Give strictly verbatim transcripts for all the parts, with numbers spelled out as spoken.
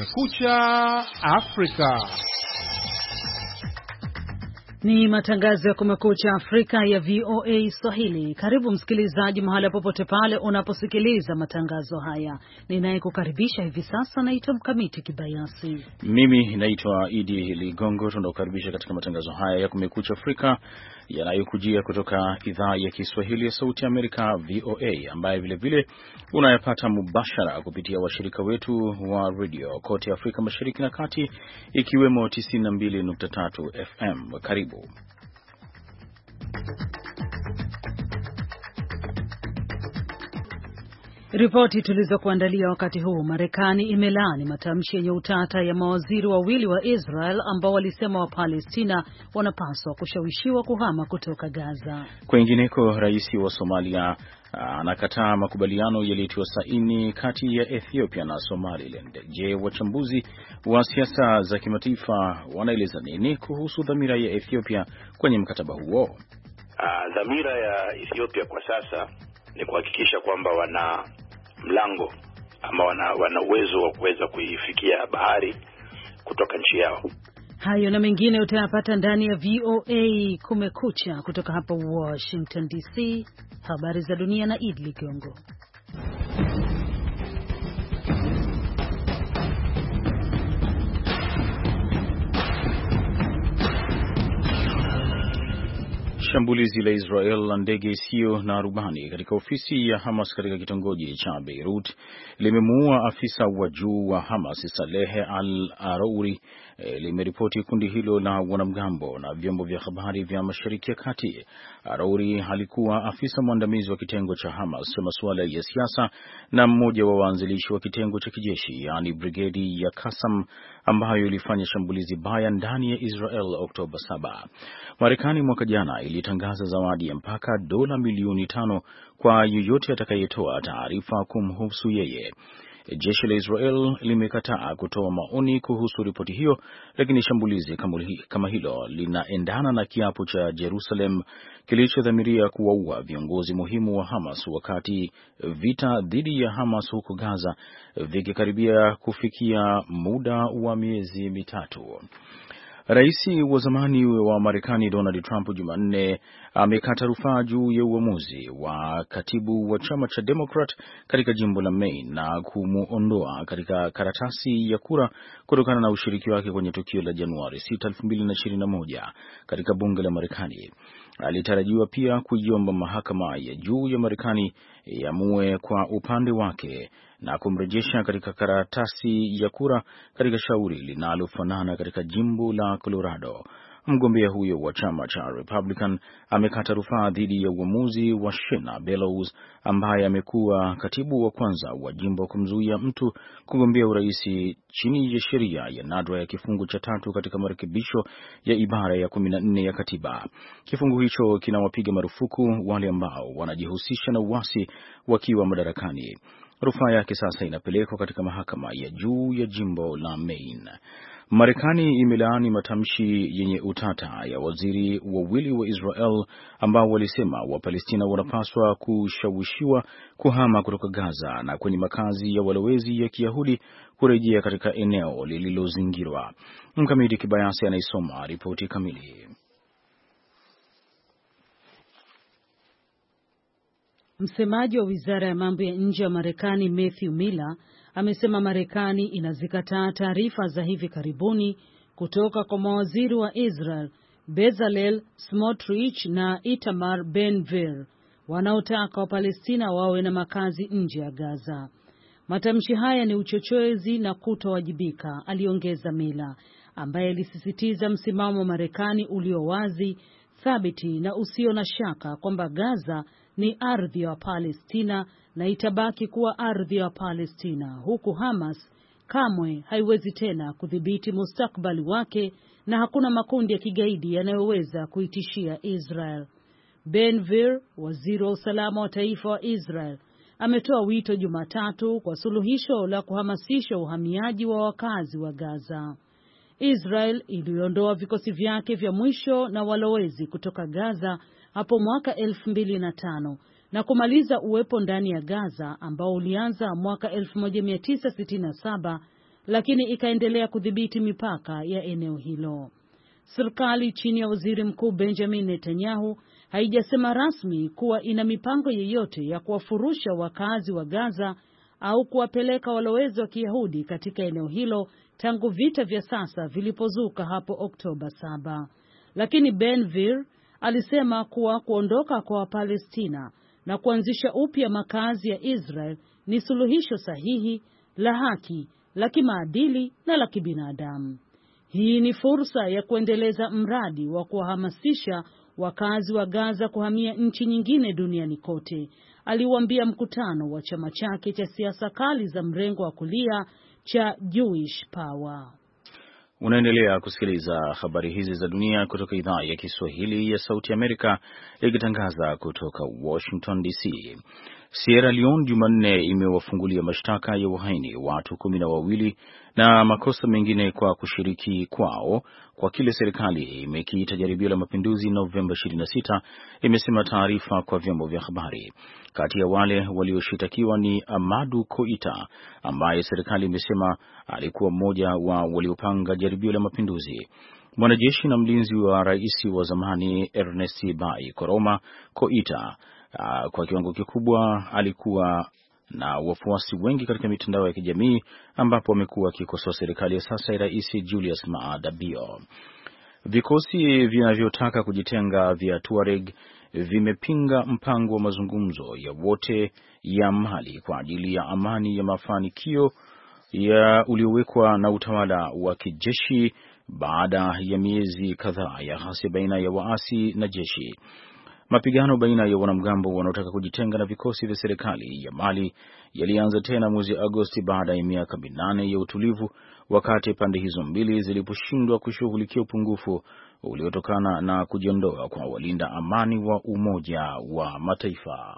Kumekucha Afrika. Ni matangazo ya Kumekucha Afrika ya V O A Swahili. Karibu msikilizaji mahala popote pale unaposikiliza matangazo haya. Ninayekukaribisha hivi sasa naitwa Mkamiti Kibayasi. Mimi naitwa Idi Ligongo. Tunakukaribisha katika matangazo haya ya Kumekucha Afrika yanayokujia kutoka idhaa ya Kiswahili ya Sauti ya Amerika V O A, ambaye vile vile unayapata mubashara kupitia washirika wetu wa radio kote Afrika Mashariki na Kati, ikiwemo tisini na mbili nukta tatu F M. Karibu. Ripoti tulizokuandalia wakati huu: Marekani imelaani matamshi yenye utata ya mawaziri wawili wa Israel ambao walisema wa Palestina wanapaswa kushawishiwa kuhama kutoka Gaza. Kwingineko, rais wa Somalia anakataa makubaliano yaliyotiwa saini kati ya Ethiopia na Somaliland. Je, wachambuzi wa siasa za kimataifa wanaeleza nini kuhusu dhamira ya Ethiopia kwenye mkataba huo? Uh, dhamira ya Ethiopia kwa sasa ni kuhakikisha kwamba wana mlango ama wana, wana uwezo wa kuweza kuifikia bahari kutoka nchi yao. Hayo na mengine utayapata ndani ya V O A Kumekucha kutoka hapa Washington D C. Habari za dunia na Idli Kiongo. Shambulizi la Israel la ndege isiyo na rubani katika ofisi ya Hamas katika kitongoji cha Beirut limemuua afisa wa juu wa Hamas Saleh al-Arouri, e, limeripoti kundi hilo la wanamgambo na vyombo vya habari vya Mashariki ya Kati. Arouri alikuwa afisa mwandamizi wa kitengo cha Hamas cha masuala ya siasa na mmoja wa waanzilishi wa kitengo cha kijeshi, yani brigedi ya Qassam, ambayo ilifanya shambulizi baya ndani ya Israel Oktoba saba. Marekani mwaka jana ilitangaza zawadi ya mpaka dola milioni tano kwa yeyote atakayetoa taarifa kumhusu yeye. Jeshi la Israel limekataa kutoa maoni kuhusu ripoti hiyo, lakini shambulizi kama hilo linaendana na kiapo cha Jerusalem kilichodhamiria kuwaua viongozi muhimu wa Hamas wakati vita dhidi ya Hamas huko Gaza vikikaribia kufikia muda wa miezi mitatu. Rais wa zamani wa Marekani Donald Trump Jumanne amekata rufaa juu ya uamuzi wa katibu wa chama cha Democrat katika jimbo la Maine na kumuondoa katika karatasi ya kura kutokana na ushiriki wake kwenye tukio la Januari sita, elfu mbili na ishirini na moja katika bunge la Marekani. Alitarajiwa pia kuiomba mahakama ya juu ya Marekani iamue kwa upande wake na kumrejesha katika karatasi ya kura katika shauri linalofanana katika jimbo la Colorado. Mgombea huyo wa chama cha Republican amekata rufaa dhidi ya uamuzi wa Shena Bellows, ambaye amekuwa katibu wa kwanza wa jimbo, kumzuia mtu kugombea urais chini ya sheria ya nadra ya kifungu cha tatu katika marekebisho ya ibara ya kumi na nne ya katiba. Kifungu hicho kinawapiga marufuku wale ambao wanajihusisha na uasi wakiwa madarakani. Rufaa yake sasa inapelekwa katika mahakama ya juu ya jimbo la Maine. Marekani imelaani matamshi yenye utata ya waziri wawili wa Israel ambao walisema Wapalestina wanapaswa kushawishiwa kuhama kutoka Gaza na kwenye makazi ya walowezi ya Kiyahudi kurejea katika eneo lililozingirwa. Mkamiti Kibayasi anaisoma ripoti kamili. Msemaji wa wizara ya mambo ya nje ya Marekani Matthew Miller amesema Marekani inazikataa taarifa za hivi karibuni kutoka kwa mawaziri wa Israel Bezalel Smotrich na Itamar Ben-Gvir wanaotaka Wapalestina wawe na makazi nje ya Gaza. Matamshi haya ni uchochezi na kutowajibika, aliongeza Miller, ambaye alisisitiza msimamo wa Marekani ulio wazi, thabiti na usio na shaka kwamba Gaza ni ardhi ya Palestina na itabaki kuwa ardhi ya Palestina, huku Hamas kamwe haiwezi tena kudhibiti mustakbali wake na hakuna makundi ya kigaidi yanayoweza kuitishia Israel. Ben-Gvir, waziri wa usalama wa taifa wa Israel, ametoa wito Jumatatu kwa suluhisho la kuhamasisha uhamiaji wa wakazi wa Gaza. Israel iliondoa vikosi vyake vya mwisho na walowezi kutoka Gaza hapo mwaka elfu mbili na tano na kumaliza uwepo ndani ya Gaza ambao ulianza mwaka elfu moja mia tisa sitini na saba lakini ikaendelea kudhibiti mipaka ya eneo hilo. Serikali chini ya Waziri Mkuu Benjamin Netanyahu haijasema rasmi kuwa ina mipango yoyote ya kuwafurusha wakazi wa Gaza au kuwapeleka walowezi wa Kiyahudi katika eneo hilo tangu vita vya sasa vilipozuka hapo Oktoba saba. Lakini Ben-Gvir alisema kuwa kuondoka kwa Wapalestina na kuanzisha upya makazi ya Israel ni suluhisho sahihi, la haki, la kimaadili na la kibinadamu. Hii ni fursa ya kuendeleza mradi wa kuwahamasisha wakazi wa Gaza kuhamia nchi nyingine duniani kote, aliwaambia mkutano wa chama chake cha siasa kali za mrengo wa kulia cha Jewish Power. Unaendelea kusikiliza habari hizi za dunia kutoka idhaa ya Kiswahili ya Sauti Amerika ikitangaza kutoka Washington D C. Sierra Leone Jumanne imewafungulia mashtaka ya uhaini watu kumi na wawili na makosa mengine kwa kushiriki kwao kwa kile serikali imekiita jaribio la mapinduzi Novemba ishirini na sita, imesema taarifa kwa vyombo vya habari. Kati ya wale walioshitakiwa ni Amadou Koita ambaye serikali imesema alikuwa mmoja wa waliopanga jaribio la mapinduzi. Mwanajeshi na mlinzi wa rais wa zamani Ernest Bai Koroma Koita Uh, kwa kiwango kikubwa alikuwa na wafuasi wengi katika mitandao ya kijamii ambapo amekuwa akikosoa serikali ya sasa ya Rais Julius Maada Bio. Vikosi vinavyotaka kujitenga vya Tuareg vimepinga mpango wa mazungumzo ya wote ya Mali kwa ajili ya amani ya mafanikio ya uliowekwa na utawala wa kijeshi baada ya miezi kadhaa ya ghasia baina ya waasi na jeshi. Mapigano baina ya wanamgambo wanaotaka kujitenga na vikosi vya serikali ya Mali yalianza tena mwezi Agosti baada ya miaka minane ya utulivu, wakati pande hizo mbili ziliposhindwa kushughulikia upungufu uliotokana na kujiondoa kwa walinda amani wa Umoja wa Mataifa.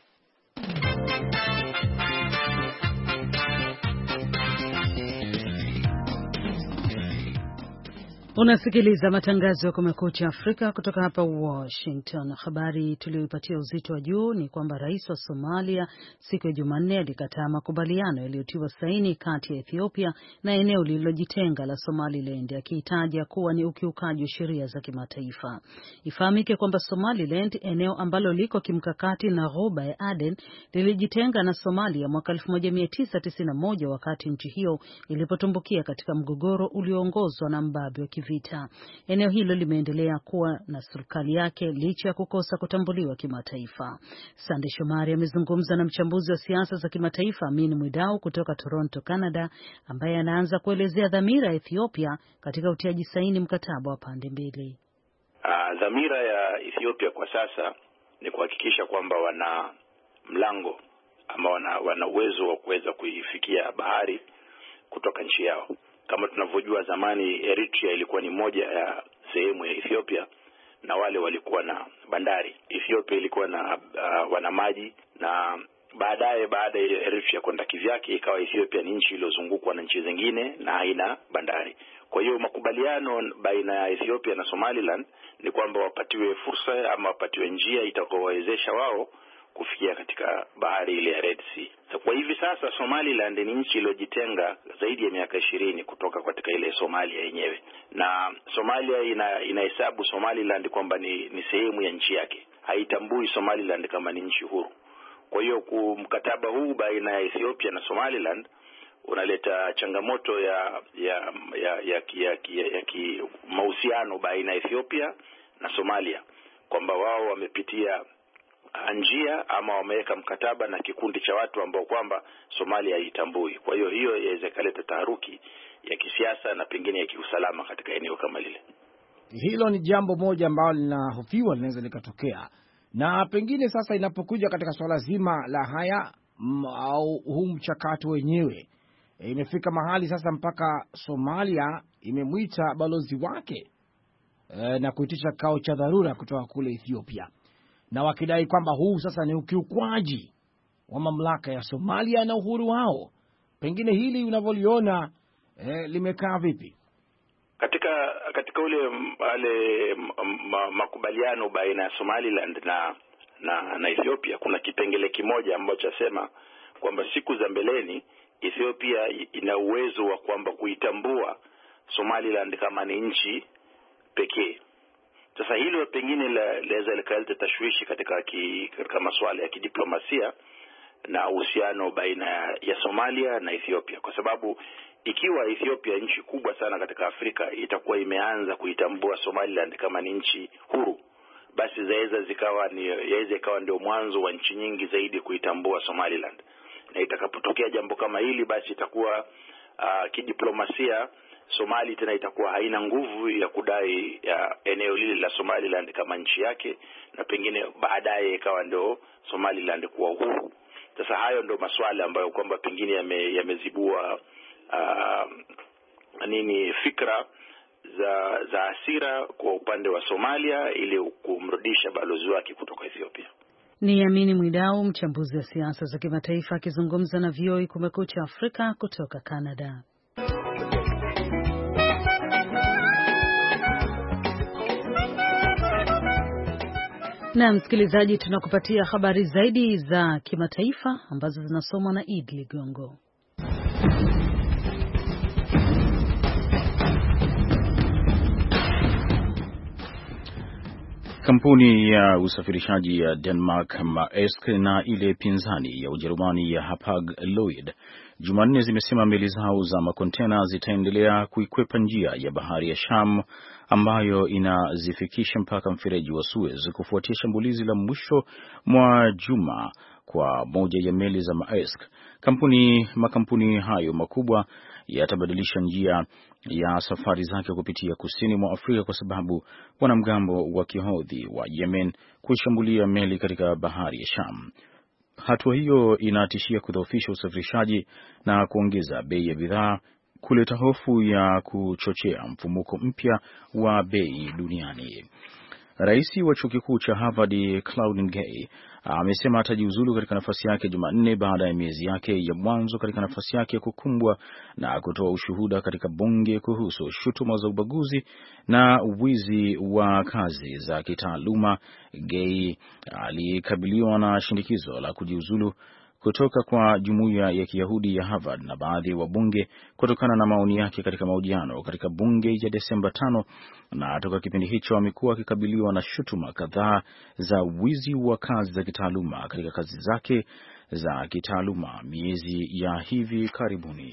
Unasikiliza matangazo ya Kumekucha Afrika kutoka hapa Washington. Habari tuliyoipatia uzito wa juu ni kwamba rais wa Somalia siku ya Jumanne alikataa makubaliano yaliyotiwa saini kati ya Ethiopia na eneo lililojitenga la Somaliland, akihitaja kuwa ni ukiukaji wa sheria za kimataifa. Ifahamike kwamba Somaliland, eneo ambalo liko kimkakati na Ghuba ya Aden, lilijitenga na Somalia mwaka elfu moja mia tisa tisini na moja wakati nchi hiyo ilipotumbukia katika mgogoro ulioongozwa na mbabe wa vita. Eneo hilo limeendelea kuwa na serikali yake licha ya kukosa kutambuliwa kimataifa. Sande Shomari amezungumza na mchambuzi wa siasa za kimataifa Amin Mwidau kutoka Toronto, Canada, ambaye anaanza kuelezea dhamira ya Ethiopia katika utiaji saini mkataba wa pande mbili. Uh, dhamira ya Ethiopia kwa sasa ni kuhakikisha kwamba wana mlango ama wana, wana uwezo wa kuweza kuifikia bahari kutoka nchi yao. Kama tunavyojua, zamani Eritrea ilikuwa ni moja ya sehemu ya Ethiopia na wale walikuwa na bandari. Ethiopia ilikuwa na uh, wana maji, na baadaye baada ya Eritrea kwenda kivyake ikawa Ethiopia ni nchi iliyozungukwa na nchi zingine na haina bandari. Kwa hiyo makubaliano baina ya Ethiopia na Somaliland ni kwamba wapatiwe fursa ama wapatiwe njia itakayowawezesha wao kufikia katika bahari ile ya Red Sea. So, kwa hivi sasa Somaliland ni nchi iliyojitenga zaidi ya miaka ishirini kutoka katika ile Somalia yenyewe, na Somalia ina inahesabu Somaliland kwamba ni, ni sehemu ya nchi yake. Haitambui Somaliland kama ni nchi huru. Kwa hiyo mkataba huu baina ya Ethiopia na Somaliland unaleta changamoto ya ya ya ya, ya, ya, ya ki mahusiano baina ya Ethiopia na Somalia, kwamba wao wamepitia njia ama wameweka mkataba na kikundi cha watu ambao kwamba Somalia haitambui. Kwa hiyo hiyo inaweza kuleta taharuki ya kisiasa na pengine ya kiusalama katika eneo kama lile. Hilo ni jambo moja ambalo linahofiwa linaweza likatokea. Na pengine sasa inapokuja katika swala zima la haya m, au huu mchakato wenyewe, e, imefika mahali sasa mpaka Somalia imemwita balozi wake e, na kuitisha kikao cha dharura kutoka kule Ethiopia, na wakidai kwamba huu sasa ni ukiukwaji wa mamlaka ya Somalia na uhuru wao. Pengine hili unavyoliona eh, limekaa vipi? Katika katika ule wale makubaliano baina ya Somaliland na na na Ethiopia kuna kipengele kimoja ambacho chasema kwamba siku za mbeleni Ethiopia ina uwezo wa kwamba kuitambua Somaliland kama ni nchi pekee. Sasa hilo pengine laweza likaleta tashwishi katika ki, katika masuala ya kidiplomasia na uhusiano baina ya Somalia na Ethiopia, kwa sababu ikiwa Ethiopia, nchi kubwa sana katika Afrika, itakuwa imeanza kuitambua Somaliland kama ni nchi huru, basi zaweza zikawa ni yaweza ikawa ndio mwanzo wa nchi nyingi zaidi kuitambua Somaliland. Na itakapotokea jambo kama hili, basi itakuwa uh, kidiplomasia Somali tena itakuwa haina nguvu ya kudai ya eneo lile la Somaliland kama nchi yake, na pengine baadaye ikawa ndio Somaliland kuwa uhuru. Sasa hayo ndio maswali ambayo kwamba pengine yamezibua uh, nini fikra za za hasira kwa upande wa Somalia ili kumrudisha balozi wake kutoka Ethiopia. Ni Amini Mwidau, mchambuzi wa siasa za kimataifa, akizungumza na V O A Kumekucha Afrika kutoka Canada. Na msikilizaji, tunakupatia habari zaidi za kimataifa ambazo zinasomwa na Id Ligongo. Kampuni ya usafirishaji ya Denmark Maersk na ile pinzani ya Ujerumani ya Hapag-Lloyd Jumanne zimesema meli zao za makontena zitaendelea kuikwepa njia ya bahari ya Sham ambayo inazifikisha mpaka mfereji wa Suez kufuatia shambulizi la mwisho mwa juma kwa moja ya meli za Maersk. Kampuni makampuni hayo makubwa yatabadilisha njia ya safari zake kupitia kusini mwa Afrika kwa sababu wanamgambo wa Kihodhi wa Yemen kushambulia meli katika bahari ya Sham. Hatua hiyo inatishia kudhoofisha usafirishaji na kuongeza bei ya bidhaa, kuleta hofu ya kuchochea mfumuko mpya wa bei duniani. Rais wa chuo kikuu cha Harvard Claudine Gay amesema atajiuzulu katika nafasi yake Jumanne baada ya miezi yake ya mwanzo katika nafasi yake kukumbwa na kutoa ushuhuda katika bunge kuhusu shutuma za ubaguzi na wizi wa kazi za kitaaluma. Gay alikabiliwa na shinikizo la kujiuzulu kutoka kwa jumuiya ya Kiyahudi ya Harvard na baadhi ya wabunge kutokana na maoni yake katika mahojiano katika bunge ya Desemba tano, na toka kipindi hicho amekuwa akikabiliwa na shutuma kadhaa za wizi wa kazi za kitaaluma katika kazi zake za kitaaluma miezi ya hivi karibuni.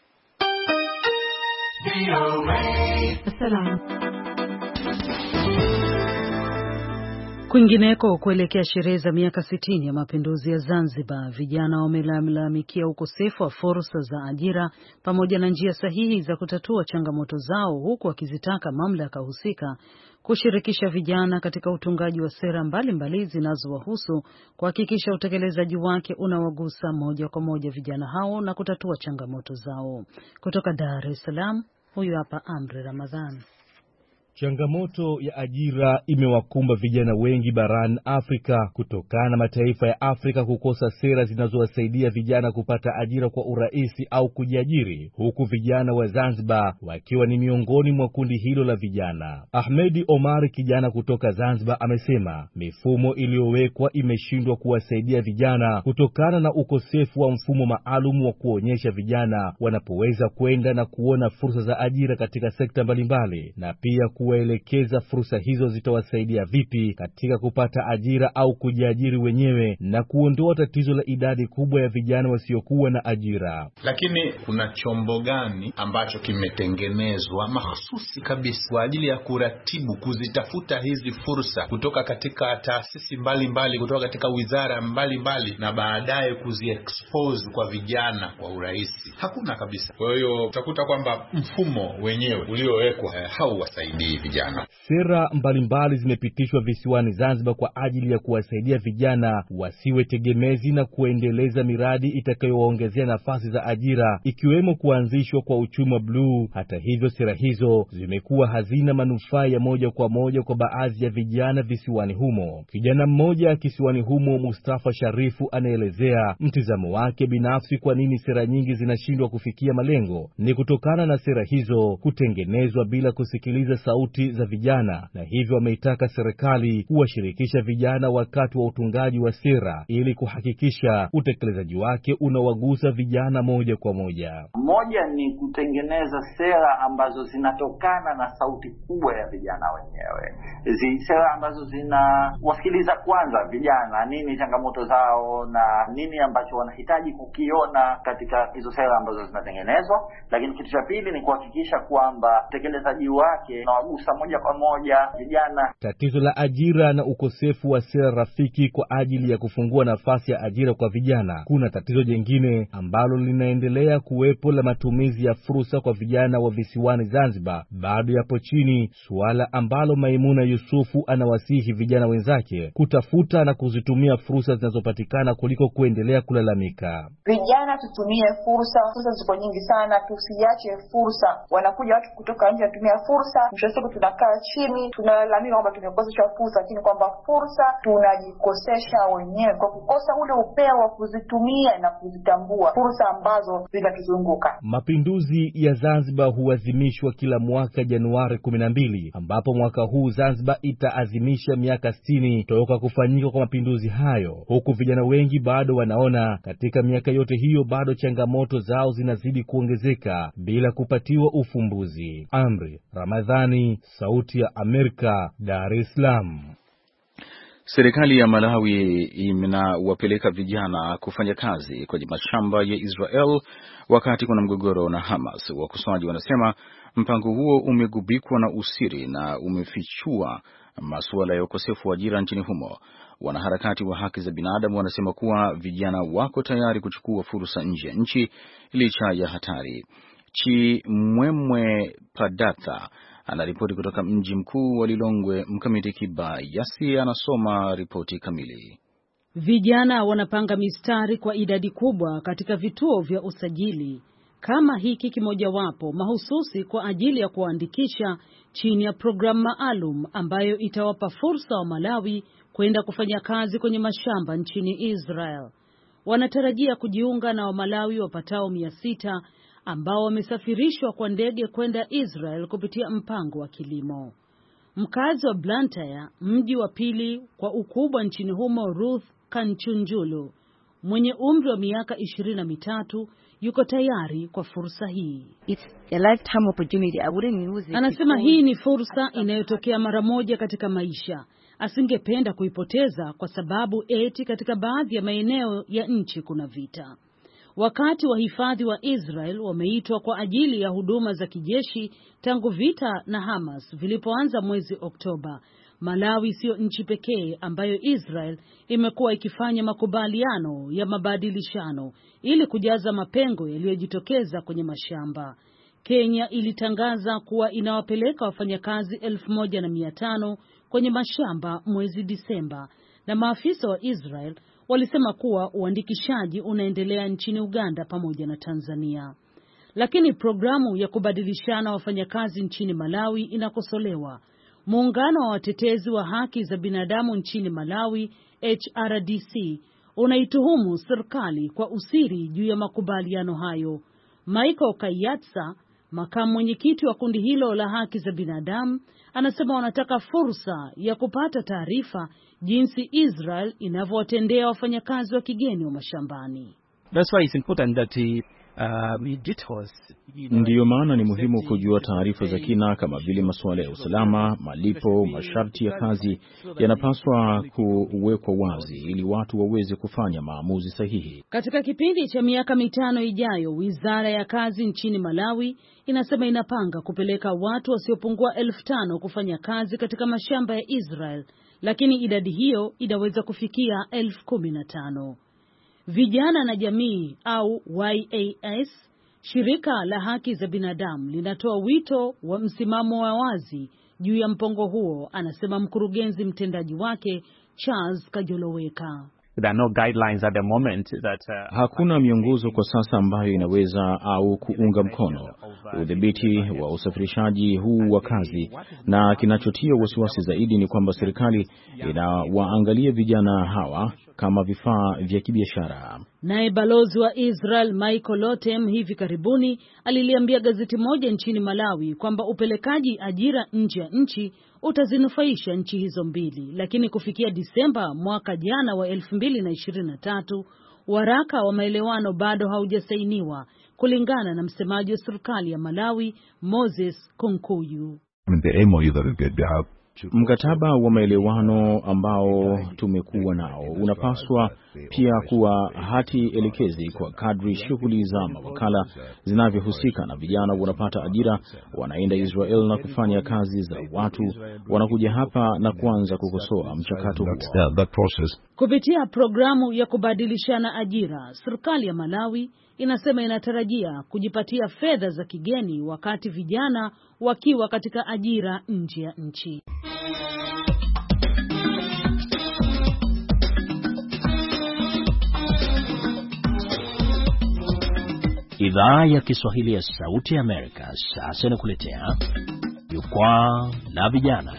Kwingineko, kuelekea sherehe za miaka sitini ya mapinduzi ya Zanzibar, vijana wamelalamikia ukosefu wa fursa za ajira pamoja na njia sahihi za kutatua changamoto zao, huku wakizitaka mamlaka husika kushirikisha vijana katika utungaji wa sera mbalimbali zinazowahusu, kuhakikisha utekelezaji wake unawagusa moja kwa moja vijana hao na kutatua changamoto zao. Kutoka Dar es Salaam, huyu hapa Amri Ramadhan. Changamoto ya ajira imewakumba vijana wengi barani Afrika kutokana na mataifa ya Afrika kukosa sera zinazowasaidia vijana kupata ajira kwa urahisi au kujiajiri, huku vijana wa Zanzibar wakiwa ni miongoni mwa kundi hilo la vijana. Ahmedi Omar, kijana kutoka Zanzibar, amesema mifumo iliyowekwa imeshindwa kuwasaidia vijana kutokana na ukosefu wa mfumo maalum wa kuonyesha vijana wanapoweza kwenda na kuona fursa za ajira katika sekta mbalimbali, na pia kuwaelekeza fursa hizo zitawasaidia vipi katika kupata ajira au kujiajiri wenyewe na kuondoa tatizo la idadi kubwa ya vijana wasiokuwa na ajira. Lakini kuna chombo gani ambacho kimetengenezwa mahususi kabisa kwa ajili ya kuratibu, kuzitafuta hizi fursa kutoka katika taasisi mbalimbali, kutoka katika wizara mbalimbali, na baadaye kuziexpose kwa vijana kwa urahisi? Hakuna kabisa. Kwa hiyo utakuta kwamba mfumo wenyewe uliowekwa hauwasaidii vijana. Sera mbalimbali zimepitishwa visiwani Zanzibar kwa ajili ya kuwasaidia vijana wasiwe tegemezi na kuendeleza miradi itakayowaongezea nafasi za ajira, ikiwemo kuanzishwa kwa uchumi wa bluu. Hata hivyo, sera hizo zimekuwa hazina manufaa ya moja kwa moja kwa baadhi ya vijana visiwani humo. Kijana mmoja kisiwani humo, Mustafa Sharifu, anaelezea mtizamo wake binafsi kwa nini sera nyingi zinashindwa kufikia malengo. Ni kutokana na sera hizo kutengenezwa bila kusikiliza sauti sauti za vijana, na hivyo wameitaka serikali kuwashirikisha vijana wakati wa utungaji wa sera ili kuhakikisha utekelezaji wake unawagusa vijana moja kwa moja. Moja ni kutengeneza sera ambazo zinatokana na sauti kubwa ya vijana wenyewe. Hizi sera ambazo zinawasikiliza kwanza vijana, nini changamoto zao na nini ambacho wanahitaji kukiona katika hizo sera ambazo zinatengenezwa. Lakini kitu cha pili ni kuhakikisha kwamba utekelezaji wake unawagusa moja kwa moja vijana. Tatizo la ajira na ukosefu wa sera rafiki kwa ajili ya kufungua nafasi ya ajira kwa vijana. Kuna tatizo jingine ambalo linaendelea kuwepo la matumizi ya fursa kwa vijana wa visiwani Zanzibar bado yapo chini, suala ambalo Maimuna Yusufu anawasihi vijana wenzake kutafuta na kuzitumia fursa zinazopatikana kuliko kuendelea kulalamika. Vijana tutumie fursa, fursa ziko nyingi sana, tusiache fursa. Wanakuja watu kutoka nje kutumia fursa, mwisho wa siku tunakaa chini tunalalamika kwamba tumekosesha fursa, lakini kwamba fursa tunajikosesha wenyewe kwa kukosa ule upeo wa kuzitumia na kuzitambua fursa ambazo zinatuzunguka. Mapinduzi ya Zanzibar huadhimishwa kila mwaka Januari kumi na mbili, ambapo mwaka huu Zanzibar itaadhimisha miaka sitini toka kufanyika kwa mapinduzi hayo, huku vijana wengi bado wanaona katika miaka yote hiyo bado changamoto zao zinazidi kuongezeka bila kupatiwa ufumbuzi. Amri Ramadhani, Sauti ya Amerika, Dar es Salaam. Serikali ya Malawi inawapeleka vijana kufanya kazi kwenye mashamba ya Israel wakati kuna mgogoro na Hamas. Wakosoaji wanasema mpango huo umegubikwa na usiri na umefichua masuala ya ukosefu wa ajira nchini humo. Wanaharakati wa haki za binadamu wanasema kuwa vijana wako tayari kuchukua fursa nje ya nchi licha ya hatari. Chimwemwe Padatha anaripoti kutoka mji mkuu wa Lilongwe. Mkamiti Kibayasi anasoma ripoti kamili. Vijana wanapanga mistari kwa idadi kubwa katika vituo vya usajili kama hiki kimojawapo mahususi kwa ajili ya kuandikisha chini ya programu maalum ambayo itawapa fursa wa Malawi kwenda kufanya kazi kwenye mashamba nchini Israel. Wanatarajia kujiunga na wa Malawi wapatao mia sita ambao wamesafirishwa kwa ndege kwenda Israel kupitia mpango wa kilimo. Mkazi wa Blantyre, mji wa pili kwa ukubwa nchini humo, Ruth Kanchunjulu, mwenye umri wa miaka ishirini na mitatu, yuko tayari kwa fursa hii. It's a lifetime opportunity. I wouldn't use it. Anasema hii ni fursa inayotokea mara moja katika maisha. Asingependa kuipoteza kwa sababu eti katika baadhi ya maeneo ya nchi kuna vita. Wakati wahifadhi wa Israel wameitwa kwa ajili ya huduma za kijeshi tangu vita na Hamas vilipoanza mwezi Oktoba, Malawi sio nchi pekee ambayo Israel imekuwa ikifanya makubaliano ya mabadilishano ili kujaza mapengo yaliyojitokeza kwenye mashamba. Kenya ilitangaza kuwa inawapeleka wafanyakazi elfu moja na mia tano kwenye mashamba mwezi Disemba, na maafisa wa Israel walisema kuwa uandikishaji unaendelea nchini Uganda pamoja na Tanzania. Lakini programu ya kubadilishana wafanyakazi nchini Malawi inakosolewa. Muungano wa watetezi wa haki za binadamu nchini Malawi, H R D C, unaituhumu serikali kwa usiri juu ya makubaliano hayo. Michael Kayatsa, makamu mwenyekiti wa kundi hilo la haki za binadamu, anasema wanataka fursa ya kupata taarifa jinsi Israel inavyowatendea wafanyakazi wa kigeni wa mashambani. That's why it's important that uh, we details. Ndiyo maana ni muhimu kujua taarifa za kina kama vile masuala ya usalama, malipo, masharti ya kazi yanapaswa kuwekwa wazi ili watu waweze kufanya maamuzi sahihi. Katika kipindi cha miaka mitano ijayo, Wizara ya Kazi nchini Malawi inasema inapanga kupeleka watu wasiopungua elfu tano kufanya kazi katika mashamba ya Israel, lakini idadi hiyo inaweza kufikia elfu kumi na tano. Vijana na Jamii au Y A S, shirika la haki za binadamu, linatoa wito wa msimamo wa wazi juu ya mpango huo, anasema mkurugenzi mtendaji wake Charles Kajoloweka. There are no guidelines at the moment that, uh, hakuna miongozo kwa sasa ambayo inaweza au kuunga mkono udhibiti wa usafirishaji huu wa kazi, na kinachotia wasiwasi zaidi ni kwamba serikali inawaangalia vijana hawa kama vifaa vya kibiashara. Naye balozi wa Israel Michael Lotem hivi karibuni aliliambia gazeti moja nchini Malawi kwamba upelekaji ajira nje ya nchi utazinufaisha nchi hizo mbili, lakini kufikia Disemba mwaka jana wa elfu mbili na ishirini na tatu waraka wa maelewano bado haujasainiwa, kulingana na msemaji wa serikali ya Malawi Moses Konkuyu. Mkataba wa maelewano ambao tumekuwa nao unapaswa pia kuwa hati elekezi kwa kadri shughuli za mawakala zinavyohusika na vijana wanapata ajira, wanaenda Israel na kufanya kazi za watu, wanakuja hapa na kuanza kukosoa mchakato huo. Kupitia programu ya kubadilishana ajira, serikali ya Malawi inasema inatarajia kujipatia fedha za kigeni wakati vijana wakiwa katika ajira nje ya nchi. Idhaa ya Kiswahili ya Sauti ya Amerika sasa inakuletea Jukwaa la Vijana.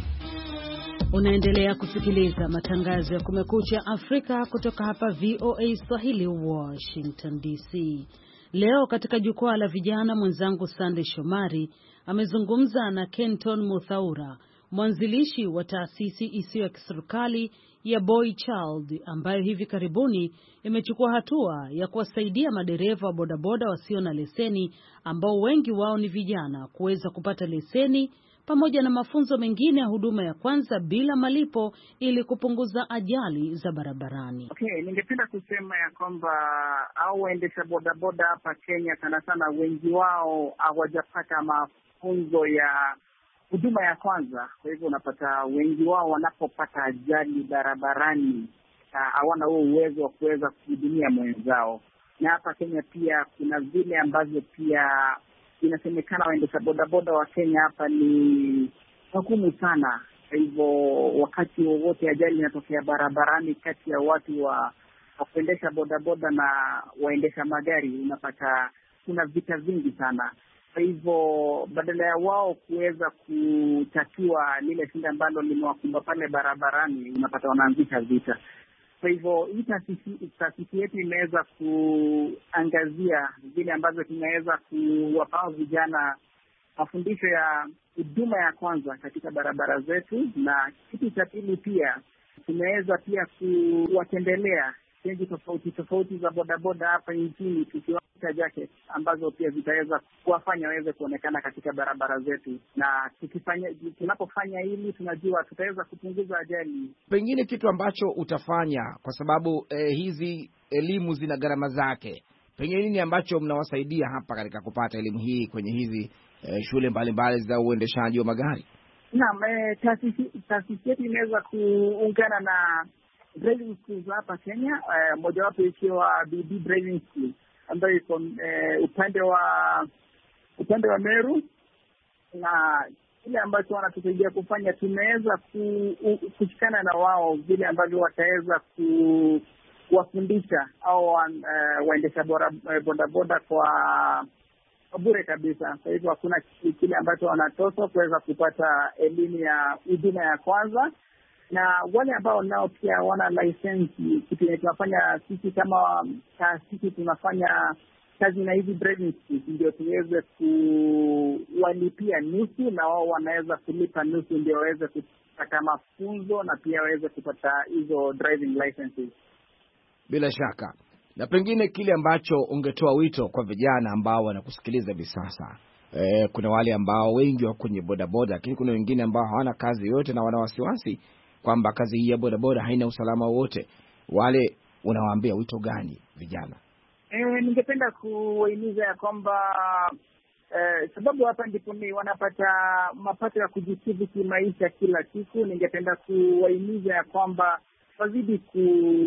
Unaendelea kusikiliza matangazo ya Kumekucha Afrika kutoka hapa V O A Swahili, Washington D C. Leo katika Jukwaa la Vijana, mwenzangu Sande Shomari amezungumza na Kenton Muthaura, mwanzilishi wa taasisi isiyo ya kiserikali ya Boy Child, ambayo hivi karibuni imechukua hatua ya kuwasaidia madereva wa bodaboda wasio na leseni, ambao wengi wao ni vijana, kuweza kupata leseni pamoja na mafunzo mengine ya huduma ya kwanza bila malipo ili kupunguza ajali za barabarani. Okay, ningependa kusema ya kwamba au waendesha bodaboda hapa Kenya sana sana wengi wao hawajapata mafunzo ya huduma ya kwanza. Kwa hivyo unapata wengi wao wanapopata ajali barabarani hawana huo uwezo wa kuweza kuhudumia mwenzao. Na hapa Kenya pia kuna vile ambavyo pia inasemekana waendesha bodaboda wa Kenya hapa ni hukumu sana. Kwa hivyo wakati wowote ajali inatokea barabarani kati ya watu wa kuendesha bodaboda na waendesha magari, unapata kuna vita vingi sana. Kwa hivyo badala ya wao kuweza kutatua lile shida ambalo limewakumba pale barabarani, unapata wanaanzisha vita. Kwa hivyo hii taasisi yetu imeweza kuangazia vile ambavyo tunaweza kuwapa vijana mafundisho ya huduma ya kwanza katika barabara zetu, na kitu cha pili pia tumeweza pia kuwatembelea stendi tofauti tofauti za bodaboda hapa nchini, tukiwaita jacket ambazo pia zitaweza kuwafanya waweze kuonekana katika barabara zetu. Na tukifanya tunapofanya hili, tunajua tutaweza kupunguza ajali. Pengine kitu ambacho utafanya, kwa sababu eh, hizi elimu zina gharama zake, pengine nini ambacho mnawasaidia hapa katika kupata elimu hii kwenye hizi eh, shule mbalimbali za uendeshaji wa magari? Naam, eh, taasisi taasisi yetu inaweza kuungana na driving schools hapa Kenya, uh, mojawapo ikiwa B B Driving School ambayo iko uh, upande wa upande wa Meru, na kile ambacho wanatusaidia kufanya, tumeweza kushikana na wao vile ambavyo wataweza kuwafundisha au uh, waendesha bodaboda kwa bure kabisa. Kwa hivyo hakuna kile ambacho wanatoswa kuweza kupata elimu ya huduma ya kwanza. Na wale ambao nao pia wana license, kitu tunafanya sisi kama taasisi, tunafanya kazi na hizi driving schools ndio tuweze kuwalipia nusu, na wao wanaweza kulipa nusu ndio waweze kupata mafunzo na pia waweze kupata hizo driving licenses. Bila shaka. Na pengine kile ambacho ungetoa wito kwa vijana ambao wanakusikiliza hivi sasa, e, kuna wale ambao wengi wako kwenye bodaboda, lakini kuna wengine ambao hawana kazi yote na wana wasiwasi kwamba kazi hii ya bodaboda haina usalama wote. Wale unawaambia wito gani vijana? Eh, ningependa kuwahimiza ya kwamba eh, sababu hapa ndipo ni wanapata mapato ya kujikidhi kimaisha kila siku. Ningependa kuwahimiza ya kwamba wazidi ku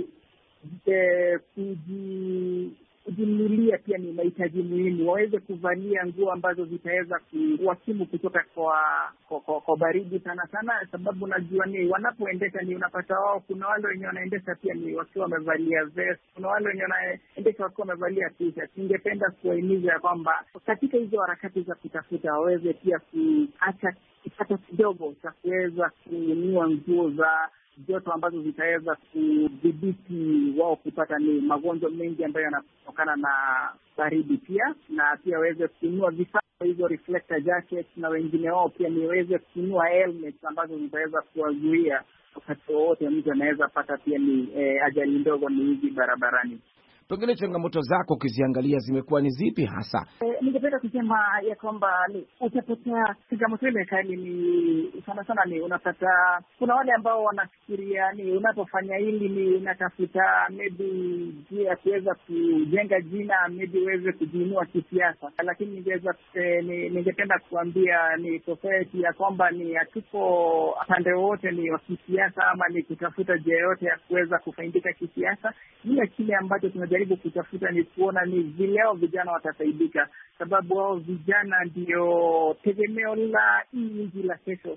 eh, kuji kujinunulia pia ni mahitaji muhimu, waweze kuvalia nguo ambazo zitaweza kuwakimu kutoka kwa kwa, kwa, kwa baridi sana sana, sababu najua ni wanapoendesha ni unapata wao, kuna wale wenye wanaendesha pia ni wakiwa wamevalia vest, kuna wale wenye wanaendesha wakiwa wamevalia t-shirt. Ningependa kuwahimiza ya kwamba katika hizo harakati za kutafuta waweze pia kuacha kipato kidogo cha kuweza kununua nguo za joto ambazo zitaweza kudhibiti wao kupata ni magonjwa mengi ambayo yanatokana na baridi pia, na pia waweze kununua vifaa hizo reflector jackets, na wengine wao pia niweze kununua helmets ambazo zitaweza kuwazuia wakati wowote mtu anaweza pata pia ni eh, ajali ndogo ni hizi barabarani. Pengine changamoto zako ukiziangalia zimekuwa ni zipi hasa? E, ningependa kusema ya kwamba utapata changamoto ile kali ni sana sana ni unapata kuna wale ambao wanafikiria ni unapofanya hili ni unatafuta maybe njia ya kuweza kujenga jina, maybe uweze kujiinua kisiasa, lakini ningeweza eh, ningependa kuambia ni society ya kwamba ni hatuko pande wote ni wa kisiasa ama ni kutafuta njia yote ya kuweza kufaidika kisiasa. Ile kile ambacho tunajaribu kutafuta ni kuona ni vile hao vijana watasaidika, sababu hao vijana ndio tegemeo la hii nchi la kesho.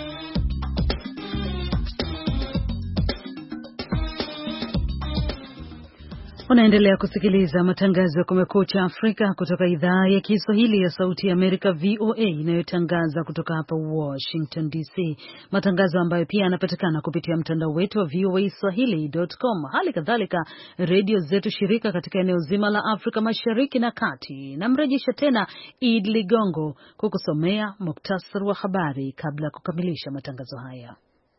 Unaendelea kusikiliza matangazo ya Kumekucha Afrika kutoka idhaa ya Kiswahili ya Sauti ya Amerika V O A inayotangaza kutoka hapa Washington D C. Matangazo ambayo pia yanapatikana kupitia mtandao wetu wa V O A swahili dot com. Hali kadhalika redio zetu shirika katika eneo zima la Afrika Mashariki na Kati. Namrejesha tena Id Ligongo kukusomea muktasari wa habari kabla ya kukamilisha matangazo haya.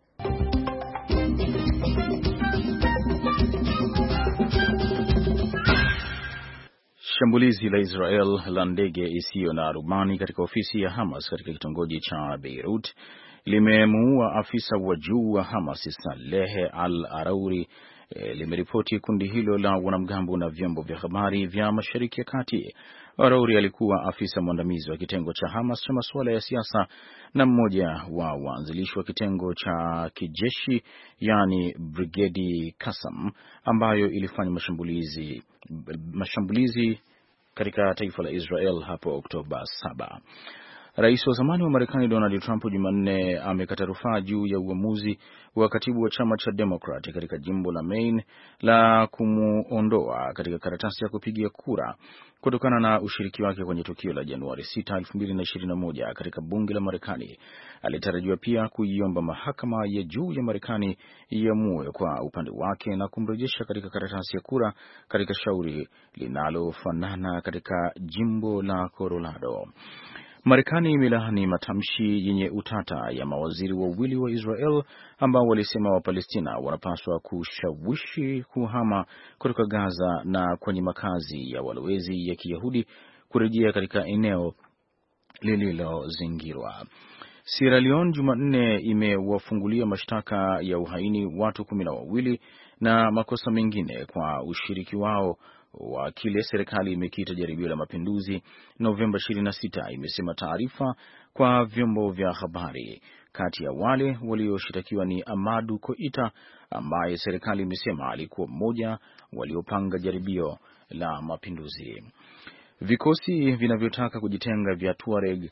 Shambulizi la Israel la ndege isiyo na rubani katika ofisi ya Hamas katika kitongoji cha Beirut limemuua afisa wa juu wa Hamas Saleh al-Arauri, e, limeripoti kundi hilo la wanamgambo na vyombo vya habari vya Mashariki ya Kati. Arauri alikuwa afisa mwandamizi wa kitengo cha Hamas cha masuala ya siasa na mmoja wa waanzilishi wa kitengo cha kijeshi yani Brigedi Qassam ambayo ilifanya mashambulizi mashambulizi katika taifa la Israel hapo Oktoba saba. Rais wa zamani wa Marekani Donald Trump Jumanne amekata rufaa juu ya uamuzi wa katibu wa chama cha Democrat katika jimbo la Maine la kumuondoa katika karatasi ya kupigia kura kutokana na ushiriki wake kwenye tukio la Januari sita, elfu mbili na ishirini na moja katika bunge la Marekani. Alitarajiwa pia kuiomba mahakama ya juu ya Marekani iamue kwa upande wake na kumrejesha katika karatasi ya kura katika shauri linalofanana katika jimbo la Colorado. Marekani imelaani matamshi yenye utata ya mawaziri wawili wa Israel ambao walisema Wapalestina wanapaswa kushawishi kuhama kutoka Gaza na kwenye makazi ya walowezi ya Kiyahudi kurejea katika eneo lililozingirwa. Sierra Leone Jumanne imewafungulia mashtaka ya uhaini watu kumi na wawili na makosa mengine kwa ushiriki wao wa kile serikali imekita jaribio la mapinduzi Novemba ishirini na sita, imesema taarifa kwa vyombo vya habari. Kati ya wale walioshitakiwa ni Amadou Koita ambaye serikali imesema alikuwa mmoja waliopanga jaribio la mapinduzi. Vikosi vinavyotaka kujitenga vya Tuareg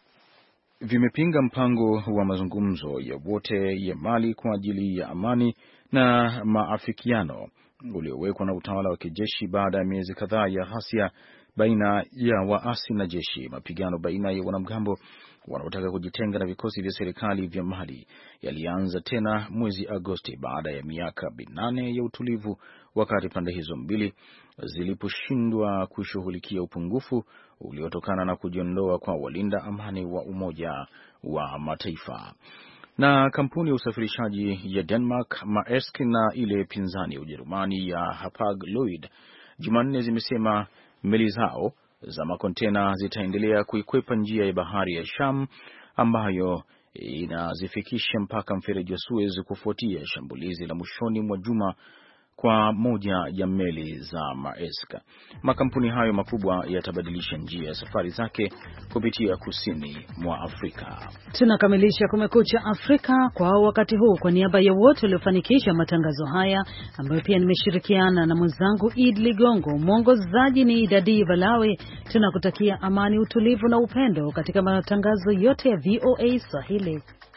vimepinga mpango wa mazungumzo ya wote ya Mali kwa ajili ya amani na maafikiano uliowekwa na utawala wa kijeshi baada ya miezi kadhaa ya ghasia baina ya waasi na jeshi. Mapigano baina ya wanamgambo wanaotaka kujitenga na vikosi vya serikali vya Mali yalianza tena mwezi Agosti baada ya miaka minane ya utulivu, wakati pande hizo mbili ziliposhindwa kushughulikia upungufu uliotokana na kujiondoa kwa walinda amani wa Umoja wa Mataifa. Na kampuni ya usafirishaji ya Denmark Maersk na ile pinzani ya Ujerumani ya Hapag-Lloyd Jumanne zimesema meli zao za makontena zitaendelea kuikwepa njia ya bahari ya Sham ambayo inazifikisha mpaka mfereji wa Suez kufuatia shambulizi la mwishoni mwa juma kwa moja ya meli za Maersk. Makampuni hayo makubwa yatabadilisha njia ya safari zake kupitia kusini mwa Afrika. Tunakamilisha Kumekucha Afrika kwa wakati huu. Kwa niaba ya wote waliofanikisha matangazo haya ambayo pia nimeshirikiana na mwenzangu Id Ligongo, mwongozaji ni Dadi Balawe, tunakutakia amani, utulivu na upendo katika matangazo yote ya V O A Swahili.